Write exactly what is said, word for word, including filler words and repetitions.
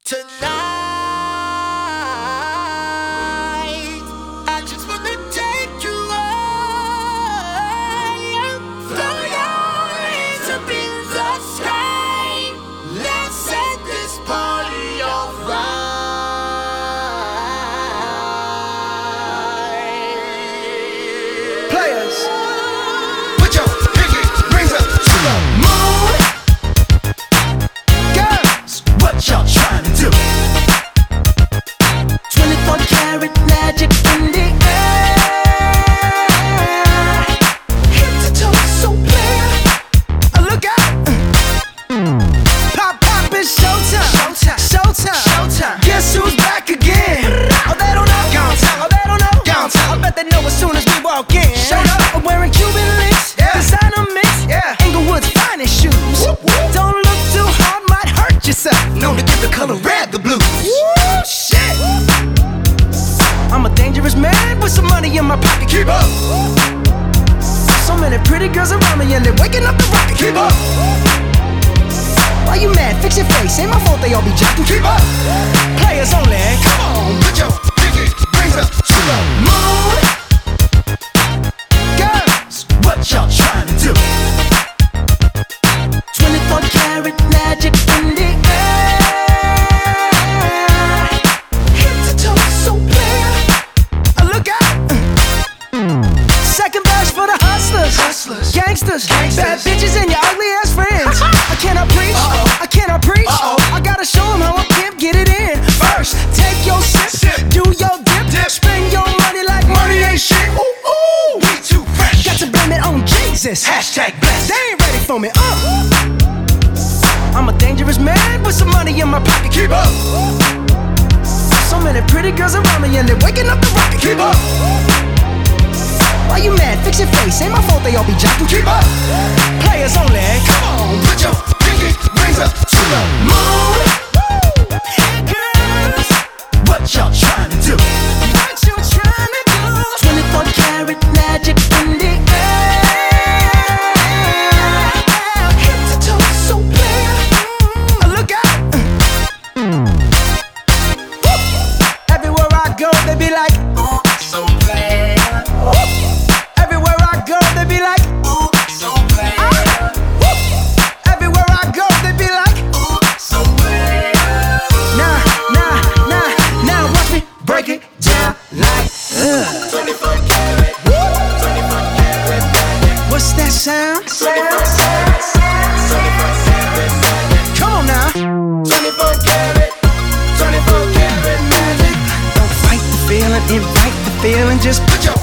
Tonight, I just wanna take you high. Throw your hands up in the sky. Let's set this party on fire. Players, put your pinky rings up to the moon. Girls, what y'all trying to do? twenty-four karat magic in the air. Head to toe, so clear. Uh, look out! Pop, pop, it's showtime. Showtime. Showtime. Showtime. Guess who's back again? Oh, they don't know. Gone time. Oh, they don't know. Gone time. I bet they know as soon as we walk in. Showed up. I'm wearing Cuban links. Yeah. Designer mix. Yeah. Inglewood's finest shoes. Whoop, whoop. Don't look too hard, might hurt yourself. Known to give the color red the blues. Woo, shit. I'm a dangerous man with some money in my pocket. Keep up. So many pretty girls around me and they're waking up the rocket. Keep up. Why you mad? Fix your face. Ain't my fault they all be jacking. Keep up. Players only. Come on, put your pinky rings up to the moon. Girls, what y'all trying to do? twenty-four karat magic in the air. Head to toe, so clear. Uh, look out! Second verse for the hustlers, hustlers, gangsters, gangsters, bad bitches and your ugly ass friends. I cannot preach, uh-oh. I cannot preach. Uh-oh. I gotta show them how a pimp get it in. First, take your sip, sip. Do your dip, dip, spend your money like money ain't shit. Ooh, ooh, we too fresh. Got to blame it on Jesus. Hashtag blessed. They ain't ready for me. Uh. I'm a dangerous man with some money in my pocket. Keep up. So many pretty girls around me and they're waking up the rocket. Keep up. Why you mad? Fix your face. Ain't my fault they all be jocking. Keep up. Players only. Come on, put your pinky rings up to the moon. Girls, what y'all trying to do? What you trying to do? twenty-four karat magic in the air. Head to toe, so clear. Uh, look out! Everywhere I go, they be like, Ooh, so bad. everywhere I go, they be like, Ooh, so bad. everywhere I go, they be like, Ooh, so bad. nah, nah, nah, now watch me break it down like, uh. twenty-four karat, twenty-four karat magic. What's that sound? twenty-four karat, twenty-four karat magic. Come on now. twenty-four karat, twenty-four karat magic. Don't fight the feeling, invite the feeling, just put your